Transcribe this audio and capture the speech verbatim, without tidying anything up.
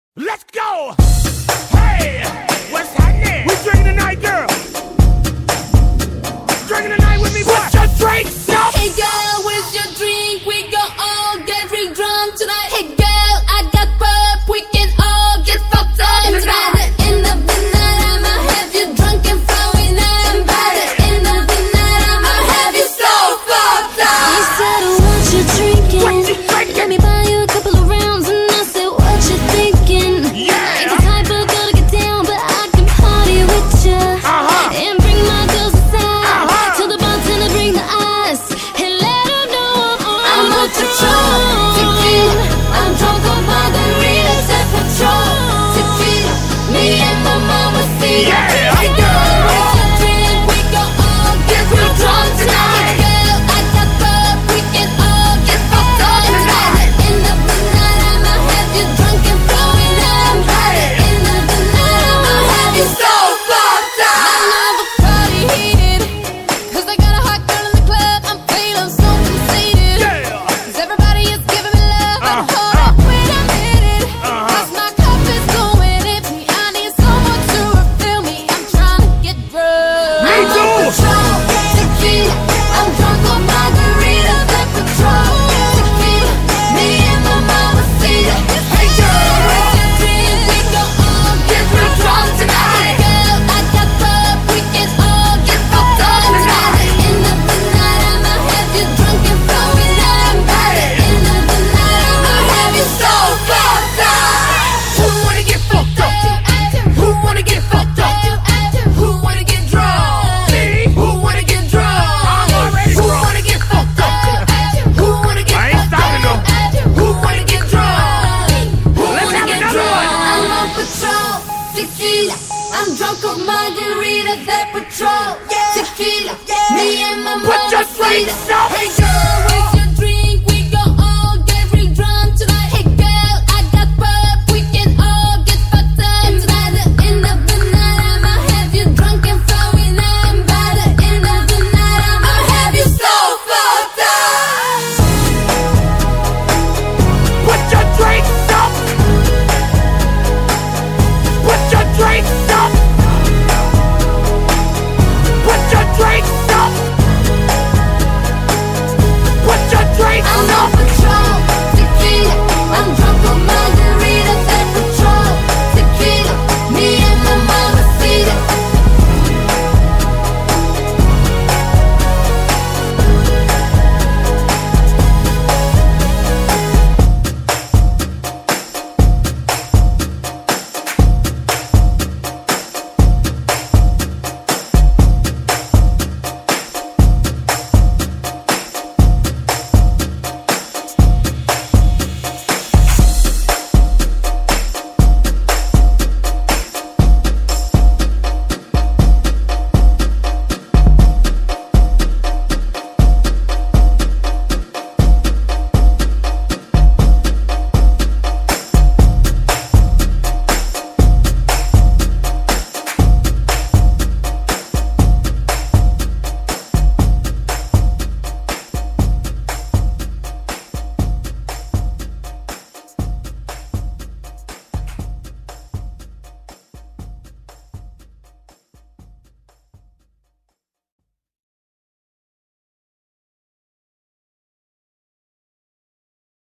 Let's go! Hey! What's happening? We drinking tonight, girl. Drinking tonight with me, boy. Put your drinks up! Hey girl, where's your drink? We gon' all get real drunk tonight. Hey girl, I got pop. We can all get fucked up tonight. By the end of the night, I'ma have you drunk and flowing out. And by the end of the night, I'ma have you so fucked up. You said, what you drinking? What you drinking? Let me buy you a couple of rounds. And I said, what you thinking? Yeah! Ain't the type of girl to get down, but I can party with ya. Uh-huh! And bring my girls aside. Uh-huh. Tell the bartender bring the ice. And let her know I'm I'm on on patrol. Tequila, I'm drunk on margaritas at patrol. Tequila, me and my mama see. Yeah. Hey girl, where's your drink? We gon' all get real drunk tonight. Hey girl, I got pop. We can all get fucked up tonight. By the end of the night, I'ma have you drunk and flowing out. By the end of the night, I'ma have you so fucked up. I love a party heated, 'cause I got a hot girl in the club. I'm feeling so conceited. Yeah! 'Cause everybody is giving me love, but Uh, hold up, wait a minute. Uh-huh. 'Cause my cup is going empty. I need someone to refill me. I'm trying to get drunk. Me I'm too. on patrol. Tequila, I'm drunk on margaritas at patrol. Tequila, me and my mama see it. Hey girl, where's your drink? We gon' all get real drunk tonight. Hey girl, I got pop. We can all get fucked up tonight. By the end of the night, I'ma have you drunk and flowing out. By the end of the night, I'ma have you so fucked up. Who wanna get fucked up? Who wanna get fucked up? Who wanna get drunk? Me? Who wanna get drunk? I'm already Who drunk. wanna get fucked up? Who wanna get I ain't fucked stopping up? Who wanna get drunk? Who Let's wanna have get another drunk? one. I'm on patrol. Tequila, I'm drunk on margaritas at patrol. Tequila, me and my Put your mama see drinks it. up! Hey girl,